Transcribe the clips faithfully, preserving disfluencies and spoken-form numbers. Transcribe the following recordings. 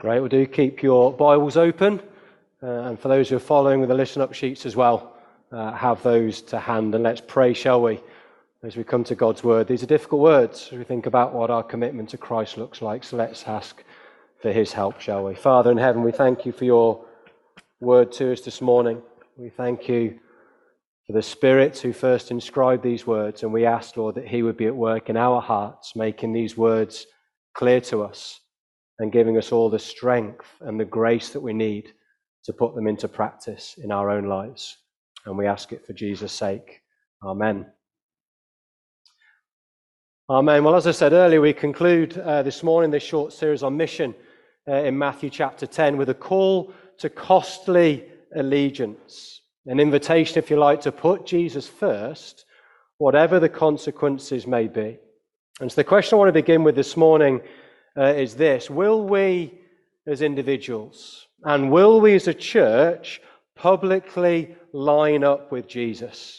Great, well do keep your Bibles open, uh, and for those who are following with the listen up sheets as well, uh, have those to hand, and let's pray, shall we, as we come to God's word. These are difficult words as we think about what our commitment to Christ looks like, so let's ask for his help, shall we. Father in heaven, we thank you for your word to us this morning. We thank you for the Spirit who first inscribed these words, and we ask, Lord, that he would be at work in our hearts, making these words clear to us and giving us all the strength and the grace that we need to put them into practice in our own lives. And we ask it for Jesus' sake. Amen. Amen. Well, as I said earlier, we conclude uh, this morning this short series on mission uh, in Matthew chapter ten with a call to costly allegiance, an invitation, if you like, to put Jesus first, whatever the consequences may be. And so the question I want to begin with this morning uh, is this: will we as individuals and will we as a church publicly line up with Jesus?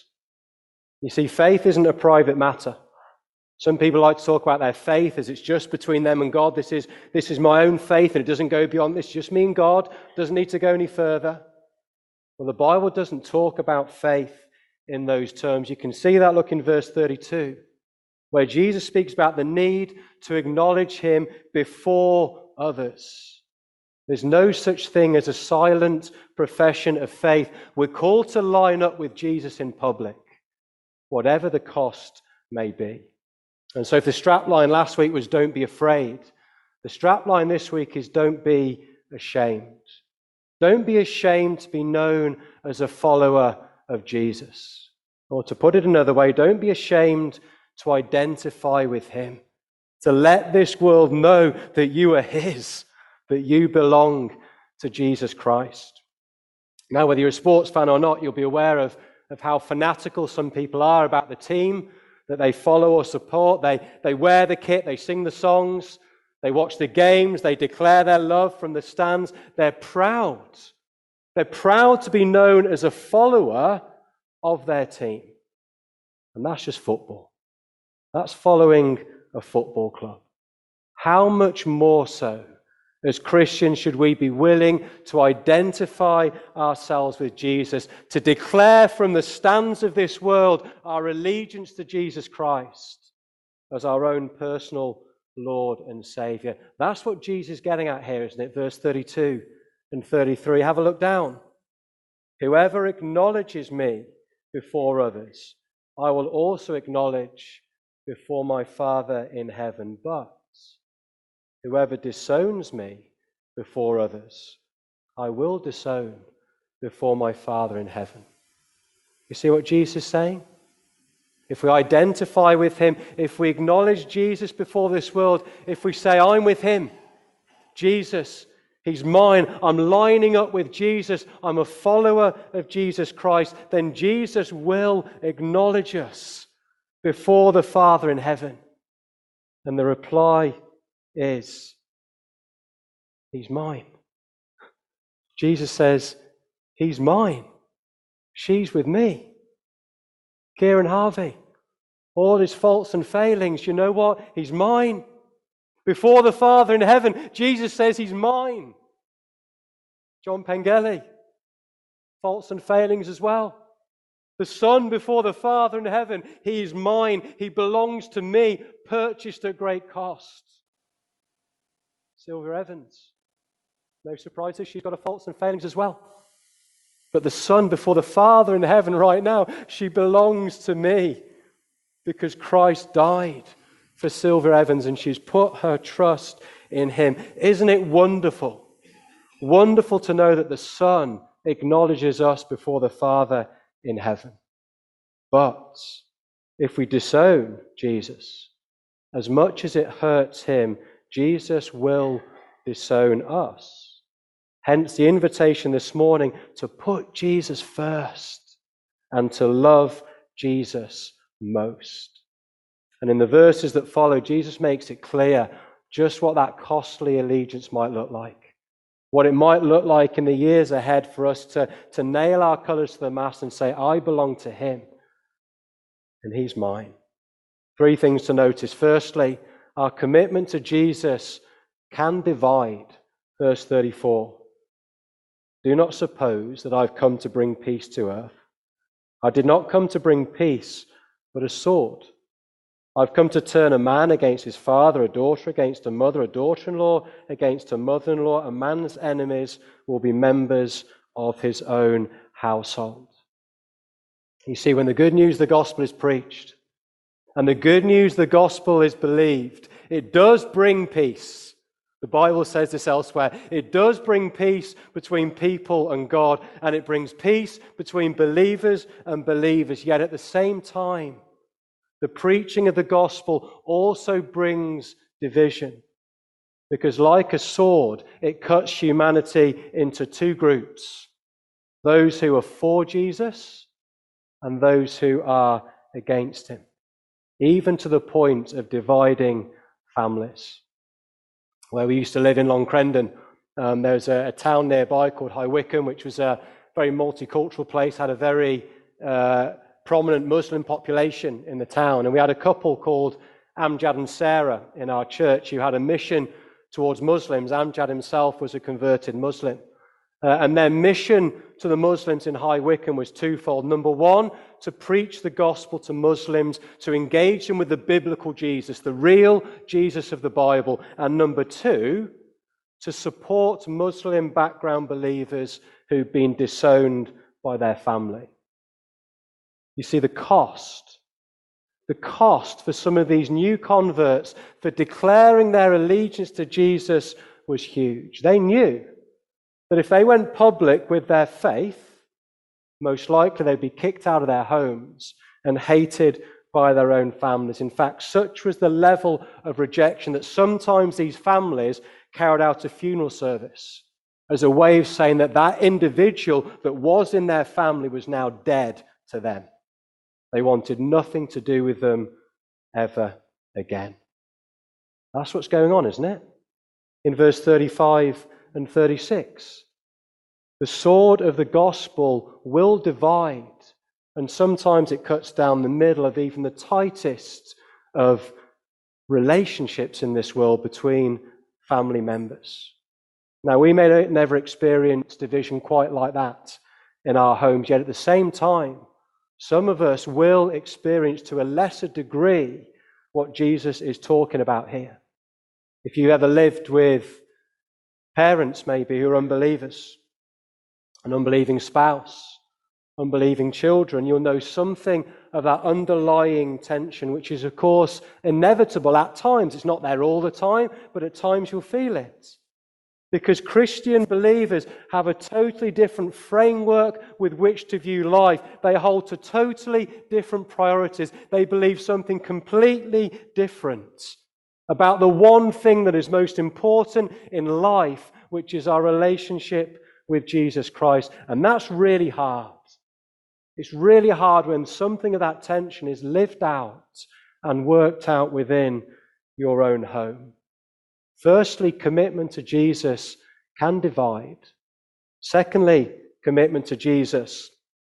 You see, faith isn't a private matter. Some people like to talk about their faith as it's just between them and God. This is, this is my own faith and it doesn't go beyond this. It's just me and God. It doesn't need to go any further. Well, the Bible doesn't talk about faith in those terms. You can see that, look in verse thirty-two, where Jesus speaks about the need to acknowledge him before others. There's no such thing as a silent profession of faith. We're called to line up with Jesus in public, whatever the cost may be. And so if the strapline last week was don't be afraid, the strapline this week is don't be ashamed. Don't be ashamed to be known as a follower of Jesus. Or to put it another way, don't be ashamed to identify with him, to let this world know that you are his, that you belong to Jesus Christ. Now, whether you're a sports fan or not, you'll be aware of, of how fanatical some people are about the team that they follow or support. They, they wear the kit, they sing the songs, they watch the games, they declare their love from the stands. They're proud. They're proud to be known as a follower of their team. And that's just football. That's following a football club. How much more so as Christians should we be willing to identify ourselves with Jesus, to declare from the stands of this world our allegiance to Jesus Christ as our own personal Lord and Savior. That's what Jesus is getting at here, isn't it? Verse thirty-two and thirty-three. Have a look down. Whoever acknowledges me before others, I will also acknowledge before my Father in heaven. But whoever disowns me before others, I will disown before my Father in heaven. You see what Jesus is saying? If we identify with him, if we acknowledge Jesus before this world, if we say, I'm with him, Jesus, he's mine, I'm lining up with Jesus, I'm a follower of Jesus Christ, then Jesus will acknowledge us before the Father in heaven. And the reply is, he's mine. Jesus says, he's mine. She's with me. Kieran Harvey, all his faults and failings, you know what? He's mine. Before the Father in heaven, Jesus says he's mine. John Pengelly, faults and failings as well. The Son before the Father in heaven, he is mine. He belongs to me, purchased at great cost. Sylvia Evans, no surprise she's got her faults and failings as well. But the Son before the Father in heaven right now, she belongs to me because Christ died for Sylvia Evans and she's put her trust in him. Isn't it wonderful? Wonderful to know that the Son acknowledges us before the Father in heaven. But if we disown Jesus, as much as it hurts him, Jesus will disown us. Hence the invitation this morning to put Jesus first and to love Jesus most. And in the verses that follow, Jesus makes it clear just what that costly allegiance might look like. What it might look like in the years ahead for us to, to nail our colours to the mast and say, I belong to him and he's mine. Three things to notice. Firstly, our commitment to Jesus can divide Verse thirty-four. Do not suppose that I've come to bring peace to earth. I did not come to bring peace, but a sword. I've come to turn a man against his father, a daughter against a mother, a daughter-in-law against a mother-in-law. A man's enemies will be members of his own household. You see, when the good news of the gospel is preached, and the good news of the gospel is believed, it does bring peace. The Bible says this elsewhere. It does bring peace between people and God, and it brings peace between believers and believers. Yet at the same time, the preaching of the gospel also brings division. Because like a sword, it cuts humanity into two groups. Those who are for Jesus and those who are against him. Even to the point of dividing families. Where we used to live in Long Crendon, um, there was a, a town nearby called High Wycombe, which was a very multicultural place, had a very uh, prominent Muslim population in the town. And we had a couple called Amjad and Sarah in our church who had a mission towards Muslims. Amjad himself was a converted Muslim. Uh, and their mission to the Muslims in High Wycombe was twofold. Number one, to preach the gospel to Muslims, to engage them with the biblical Jesus, the real Jesus of the Bible. And number two, to support Muslim background believers who've been disowned by their family. You see, the cost, the cost for some of these new converts for declaring their allegiance to Jesus was huge. They knew that if they went public with their faith, most likely they'd be kicked out of their homes and hated by their own families. In fact, such was the level of rejection that sometimes these families carried out a funeral service as a way of saying that that individual that was in their family was now dead to them. They wanted nothing to do with them ever again. That's what's going on, isn't it? In verse thirty-five and thirty-six. The sword of the gospel will divide, and sometimes it cuts down the middle of even the tightest of relationships in this world between family members. Now, we may never experience division quite like that in our homes, yet at the same time, some of us will experience to a lesser degree what Jesus is talking about here. If you ever lived with parents maybe who are unbelievers, an unbelieving spouse, unbelieving children, you'll know something of that underlying tension, which is, of course, inevitable at times. It's not there all the time, but at times you'll feel it. Because Christian believers have a totally different framework with which to view life. They hold to totally different priorities. They believe something completely different about the one thing that is most important in life, which is our relationship with Jesus Christ. And that's really hard. It's really hard when something of that tension is lived out and worked out within your own home. Firstly, commitment to Jesus can divide. Secondly, commitment to Jesus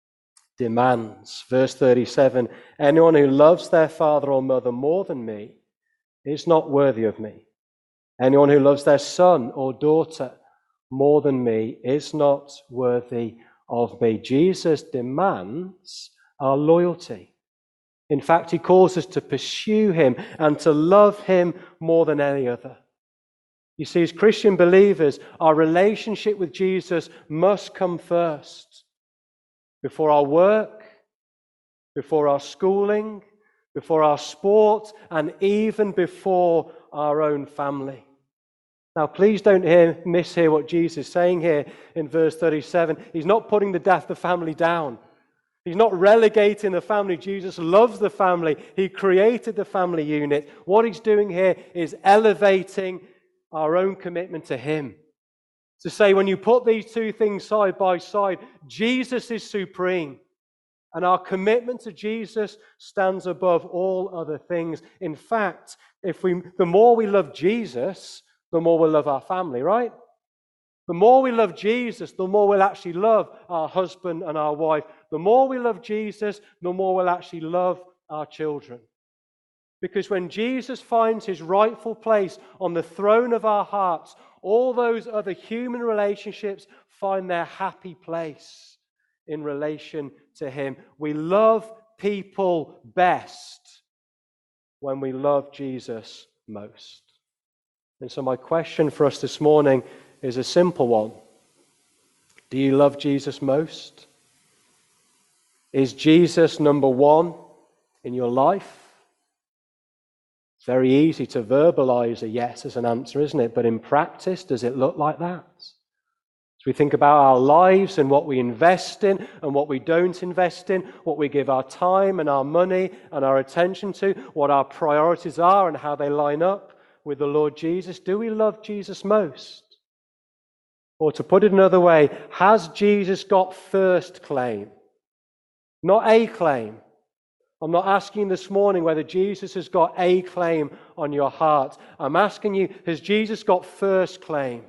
demands. Verse thirty-seven, anyone who loves their father or mother more than me is not worthy of me. Anyone who loves their son or daughter more than me is not worthy of me. Jesus demands our loyalty. In fact, he calls us to pursue him and to love him more than any other. You see, as Christian believers, our relationship with Jesus must come first. Before our work, before our schooling, before our sport, and even before our own family. Now, please don't hear, mishear what Jesus is saying here in verse thirty-seven. He's not putting the death of the family down. He's not relegating the family. Jesus loves the family. He created the family unit. What he's doing here is elevating our own commitment to him. To say, when you put these two things side by side, Jesus is supreme. And our commitment to Jesus stands above all other things. In fact, if we, the more we love Jesus, the more we'll love our family, right? The more we love Jesus, the more we'll actually love our husband and our wife. The more we love Jesus, the more we'll actually love our children. Because when Jesus finds his rightful place on the throne of our hearts, all those other human relationships find their happy place in relation to him. We love people best when we love Jesus most. And so my question for us this morning is a simple one. Do you love Jesus most? Is Jesus number one in your life? It's very easy to verbalize a yes as an answer, isn't it? But in practice, does it look like that? As we think about our lives and what we invest in and what we don't invest in, what we give our time and our money and our attention to, what our priorities are and how they line up with the Lord Jesus, do we love Jesus most? Or to put it another way, has Jesus got first claim? Not a claim. I'm not asking this morning whether Jesus has got a claim on your heart. I'm asking you, has Jesus got first claim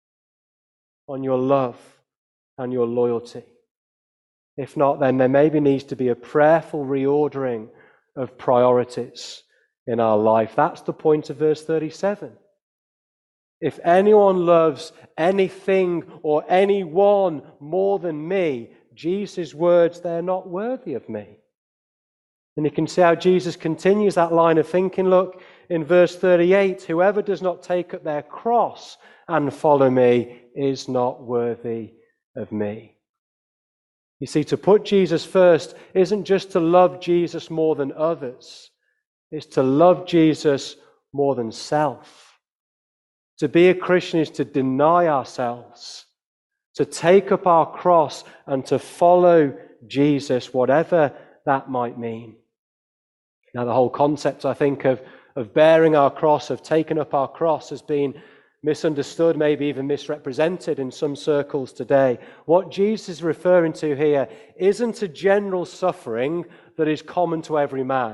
on your love and your loyalty? If not, then there maybe needs to be a prayerful reordering of priorities in our life. That's the point of verse thirty-seven. If anyone loves anything or anyone more than me, Jesus' words, they're not worthy of me. And you can see how Jesus continues that line of thinking. Look, in verse thirty-eight, whoever does not take up their cross and follow me is not worthy of me. You see, to put Jesus first isn't just to love Jesus more than others. It's to love Jesus more than self. To be a Christian is to deny ourselves, to take up our cross and to follow Jesus, whatever that might mean. Now, the whole concept, I think, of, of bearing our cross, of taking up our cross, has been misunderstood, maybe even misrepresented in some circles today. What Jesus is referring to here isn't a general suffering that is common to every man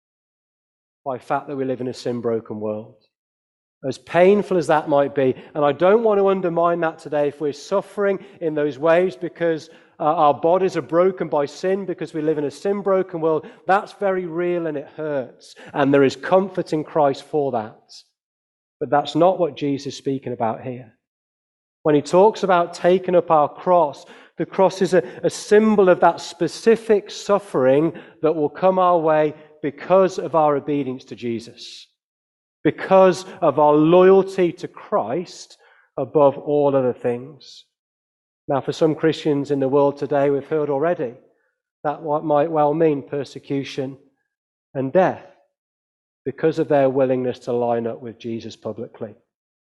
by the fact that we live in a sin-broken world. As painful as that might be, and I don't want to undermine that today, if we're suffering in those ways because uh, our bodies are broken by sin, because we live in a sin-broken world, that's very real and it hurts. And there is comfort in Christ for that. But that's not what Jesus is speaking about here. When he talks about taking up our cross, the cross is a, a symbol of that specific suffering that will come our way because of our obedience to Jesus. Because of our loyalty to Christ above all other things. Now, for some Christians in the world today, we've heard already, that might well mean persecution and death because of their willingness to line up with Jesus publicly.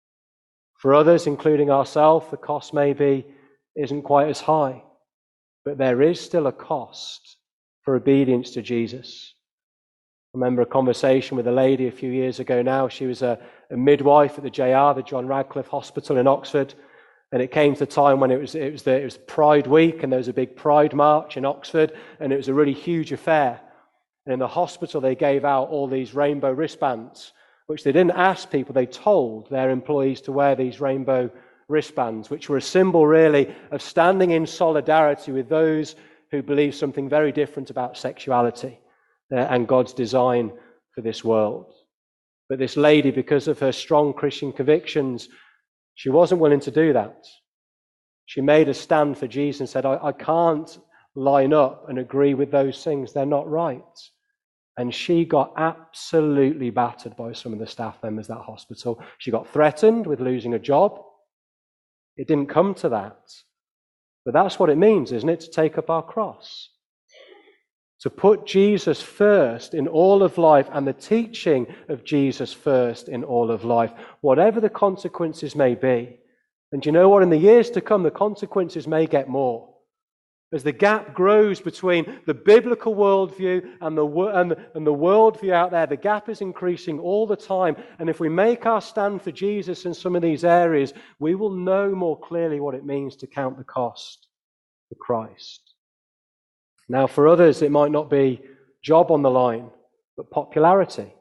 For others, including ourselves, the cost maybe isn't quite as high, but there is still a cost for obedience to Jesus. I remember a conversation with a lady a few years ago now. She was a, a midwife at the J R, the John Radcliffe Hospital in Oxford. And it came to a time when it was, it was, the, it was Pride Week, and there was a big Pride March in Oxford, and it was a really huge affair. And in the hospital, they gave out all these rainbow wristbands, which they didn't ask people, they told their employees to wear these rainbow wristbands, which were a symbol really of standing in solidarity with those who believe something very different about sexuality and God's design for this world. But this lady, because of her strong Christian convictions, she wasn't willing to do that. She made a stand for Jesus and said, I, I can't line up and agree with those things. They're not right. And she got absolutely battered by some of the staff members at that hospital. She got threatened with losing a job. It didn't come to that. But that's what it means, isn't it, to take up our cross? To put Jesus first in all of life and the teaching of Jesus first in all of life, whatever the consequences may be. And you know what? In the years to come, the consequences may get more. As the gap grows between the biblical worldview and the, and, and the worldview out there, the gap is increasing all the time. And if we make our stand for Jesus in some of these areas, we will know more clearly what it means to count the cost for Christ. Now, for others, it might not be job on the line, but popularity.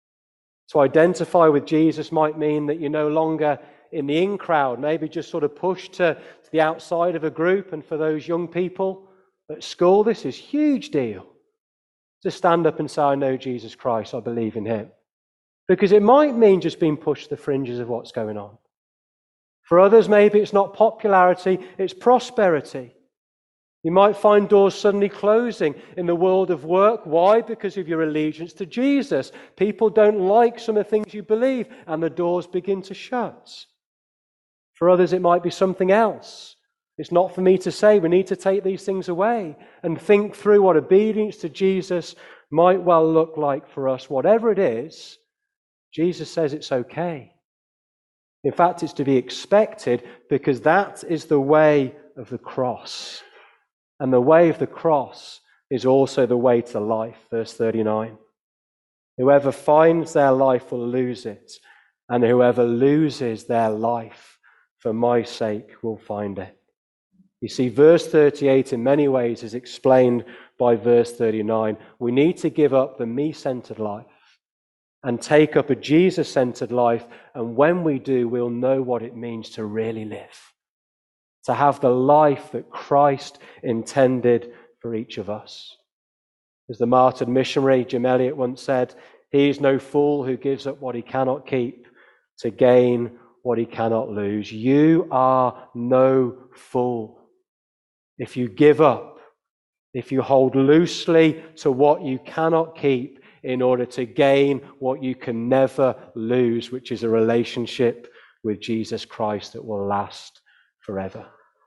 To identify with Jesus might mean that you're no longer in the in crowd, maybe just sort of pushed to, to the outside of a group. And for those young people at school, this is a huge deal. It's to stand up and say, I know Jesus Christ, I believe in him. Because it might mean just being pushed to the fringes of what's going on. For others, maybe it's not popularity, it's prosperity. You might find doors suddenly closing in the world of work. Why? Because of your allegiance to Jesus. People don't like some of the things you believe, and the doors begin to shut. For others, it might be something else. It's not for me to say. We need to take these things away and think through what obedience to Jesus might well look like for us. Whatever it is, Jesus says it's okay. In fact, it's to be expected because that is the way of the cross. And the way of the cross is also the way to life. Verse thirty-nine. Whoever finds their life will lose it, and whoever loses their life for my sake will find it. You see, verse thirty-eight in many ways is explained by verse thirty-nine. We need to give up the me-centered life and take up a Jesus-centered life, and when we do, we'll know what it means to really live. To have the life that Christ intended for each of us. As the martyred missionary Jim Elliot once said, he is no fool who gives up what he cannot keep to gain what he cannot lose. You are no fool. If you give up, if you hold loosely to what you cannot keep in order to gain what you can never lose, which is a relationship with Jesus Christ that will last forever.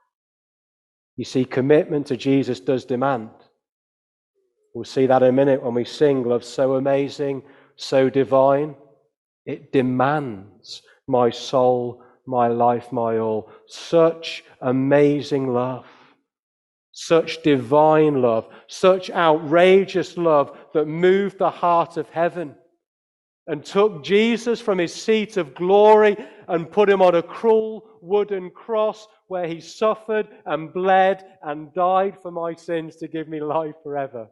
You see, commitment to Jesus does demand. We'll see that in a minute when we sing Love So Amazing, So Divine. It demands my soul, my life, my all. Such amazing love. Such divine love. Such outrageous love that moved the heart of heaven and took Jesus from his seat of glory and put him on a cruel wooden cross where he suffered and bled and died for my sins to give me life forever.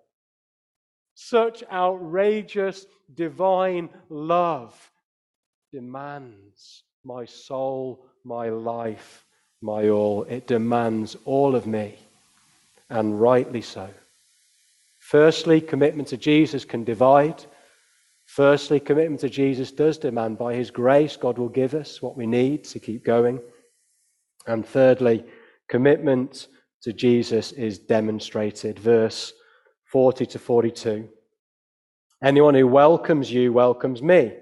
Such outrageous divine love demands my soul, my life, my all. It demands all of me, and rightly so. Firstly, commitment to Jesus can divide. Firstly, commitment to Jesus does demand, by his grace, God will give us what we need to keep going. And thirdly, commitment to Jesus is demonstrated. Verse forty to forty-two. Anyone who welcomes you welcomes me.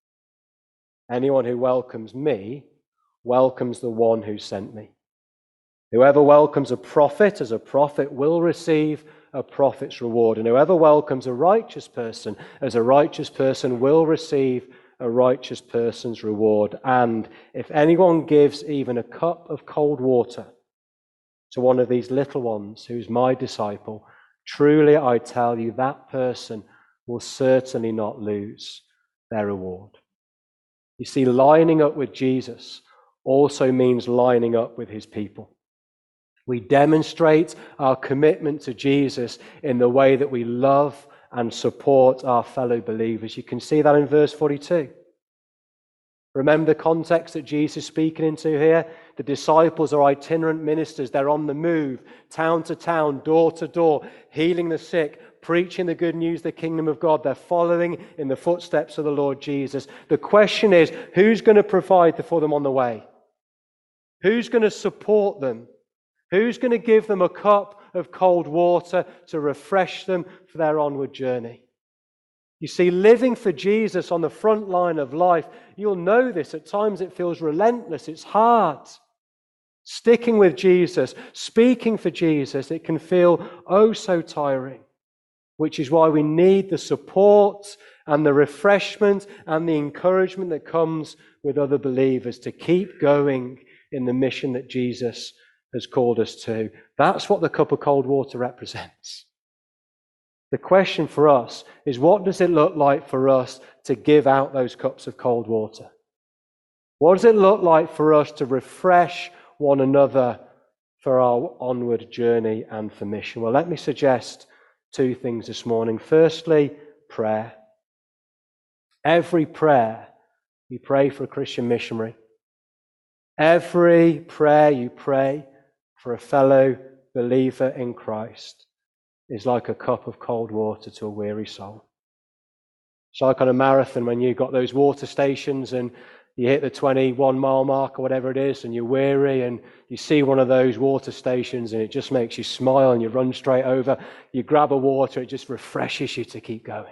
Anyone who welcomes me welcomes the one who sent me. Whoever welcomes a prophet as a prophet will receive a prophet's reward. And whoever welcomes a righteous person as a righteous person will receive a righteous person's reward. And if anyone gives even a cup of cold water to one of these little ones who's my disciple, truly I tell you that person will certainly not lose their reward. You see, lining up with Jesus also means lining up with his people. We demonstrate our commitment to Jesus in the way that we love and support our fellow believers. You can see that in verse forty-two. Remember the context that Jesus is speaking into here? The disciples are itinerant ministers. They're on the move, town to town, door to door, healing the sick, preaching the good news, the kingdom of God. They're following in the footsteps of the Lord Jesus. The question is, who's going to provide for them on the way? Who's going to support them? Who's going to give them a cup of cold water to refresh them for their onward journey? You see, living for Jesus on the front line of life, you'll know this. At times it feels relentless. It's hard. Sticking with Jesus, speaking for Jesus, it can feel oh so tiring, which is why we need the support and the refreshment and the encouragement that comes with other believers to keep going in the mission that Jesus has called us to. That's what the cup of cold water represents. The question for us is, what does it look like for us to give out those cups of cold water? What does it look like for us to refresh one another for our onward journey and for mission? Well, let me suggest two things this morning. Firstly, prayer. Every prayer you pray for a Christian missionary. Every prayer you pray for a fellow believer in Christ is like a cup of cold water to a weary soul. It's like on a marathon when you've got those water stations and you hit the twenty-one mile mark or whatever it is and you're weary and you see one of those water stations and it just makes you smile and you run straight over. You grab a water, it just refreshes you to keep going.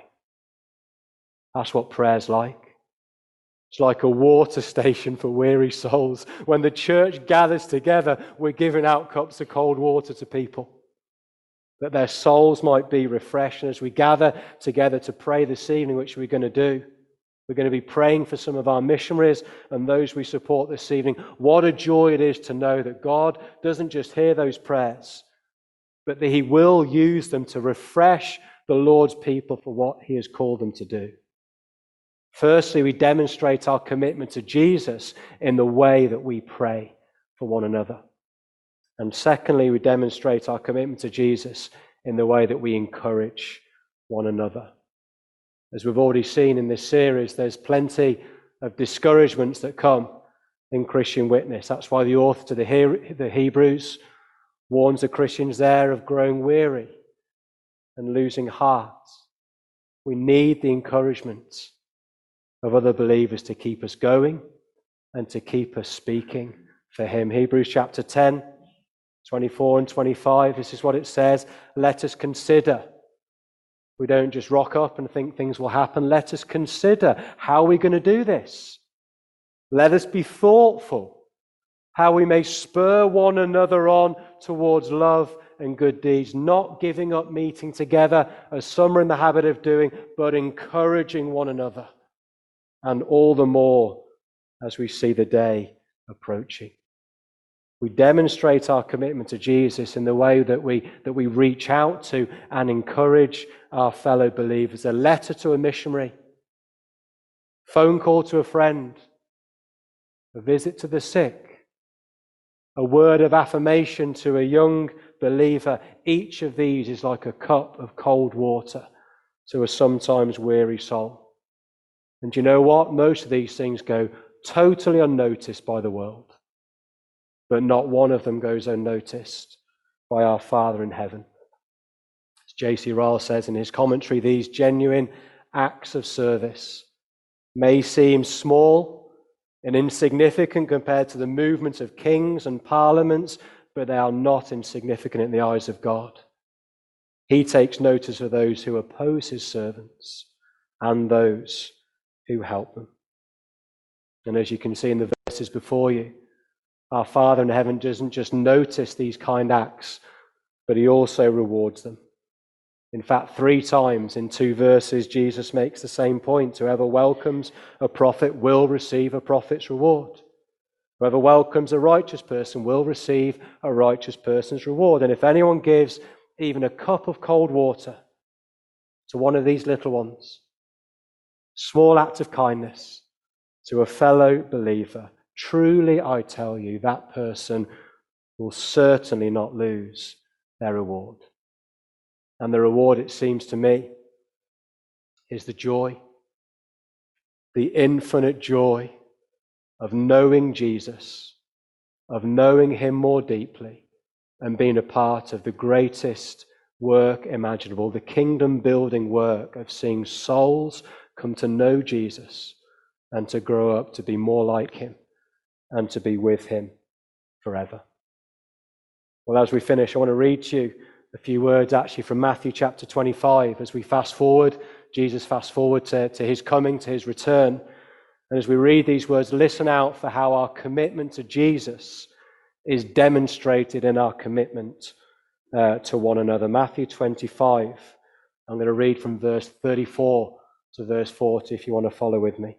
That's what prayer's like. It's like a water station for weary souls. When the church gathers together, we're giving out cups of cold water to people, that their souls might be refreshed. And as we gather together to pray this evening, which we're going to do, we're going to be praying for some of our missionaries and those we support this evening. What a joy it is to know that God doesn't just hear those prayers, but that He will use them to refresh the Lord's people for what He has called them to do. Firstly, we demonstrate our commitment to Jesus in the way that we pray for one another. And secondly, we demonstrate our commitment to Jesus in the way that we encourage one another. As we've already seen in this series, there's plenty of discouragements that come in Christian witness. That's why the author to the Hebrews warns the Christians there of growing weary and losing heart. We need the encouragement of other believers to keep us going and to keep us speaking for Him. Hebrews chapter ten, twenty-four and twenty-five, this is what it says. Let us consider. We don't just rock up and think things will happen. Let us consider how we're going to do this. Let us be thoughtful how we may spur one another on towards love and good deeds, not giving up meeting together as some are in the habit of doing, but encouraging one another, and all the more as we see the day approaching. We demonstrate our commitment to Jesus in the way that we, that we reach out to and encourage our fellow believers. A letter to a missionary, phone call to a friend, a visit to the sick, a word of affirmation to a young believer. Each of these is like a cup of cold water to a sometimes weary soul. And you know what? Most of these things go totally unnoticed by the world. But not one of them goes unnoticed by our Father in heaven. As J C Ryle says in his commentary, these genuine acts of service may seem small and insignificant compared to the movements of kings and parliaments, but they are not insignificant in the eyes of God. He takes notice of those who oppose His servants and those who help them. And as you can see in the verses before you, our Father in heaven doesn't just notice these kind acts, but He also rewards them. In fact, three times in two verses, Jesus makes the same point. Whoever welcomes a prophet will receive a prophet's reward. Whoever welcomes a righteous person will receive a righteous person's reward. And if anyone gives even a cup of cold water to one of these little ones, small act of kindness to a fellow believer, truly, I tell you, that person will certainly not lose their reward. And the reward, it seems to me, is the joy, the infinite joy of knowing Jesus, of knowing Him more deeply, and being a part of the greatest work imaginable, the kingdom-building work of seeing souls come to know Jesus and to grow up to be more like Him and to be with Him forever. Well, as we finish, I want to read to you a few words actually from Matthew chapter twenty-five. As we fast forward, Jesus fast forward to, to His coming, to His return. And as we read these words, listen out for how our commitment to Jesus is demonstrated in our commitment uh, to one another. Matthew twenty-five, I'm going to read from verse thirty-four to verse forty if you want to follow with me.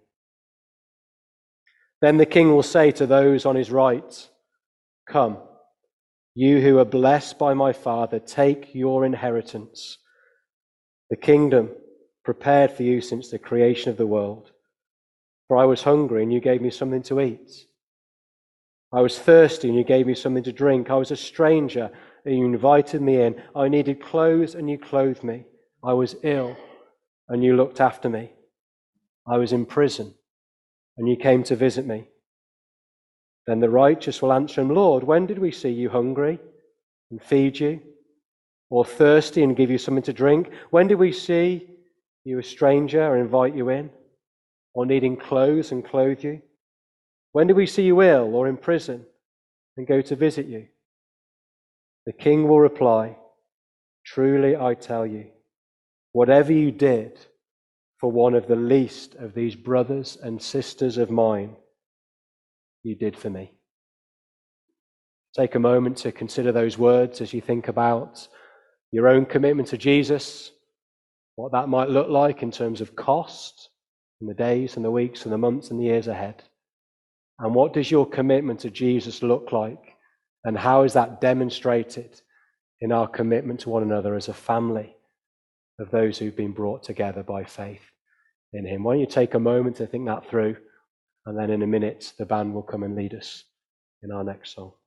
Then the king will say to those on his right, "Come, you who are blessed by my Father, take your inheritance, the kingdom prepared for you since the creation of the world. For I was hungry, and you gave me something to eat. I was thirsty, and you gave me something to drink. I was a stranger, and you invited me in. I needed clothes, and you clothed me. I was ill, and you looked after me. I was in prison, and you came to visit me." Then the righteous will answer him, "Lord, when did we see you hungry and feed you, or thirsty and give you something to drink? When did we see you a stranger and invite you in, or needing clothes and clothe you? When did we see you ill or in prison and go to visit you?" The king will reply, "Truly I tell you, whatever you did for one of the least of these brothers and sisters of mine, you did for me." Take a moment to consider those words as you think about your own commitment to Jesus, what that might look like in terms of cost in the days and the weeks and the months and the years ahead. And what does your commitment to Jesus look like? And how is that demonstrated in our commitment to one another as a family of those who've been brought together by faith in him? Why don't you take a moment to think that through, and then in a minute the band will come and lead us in our next song.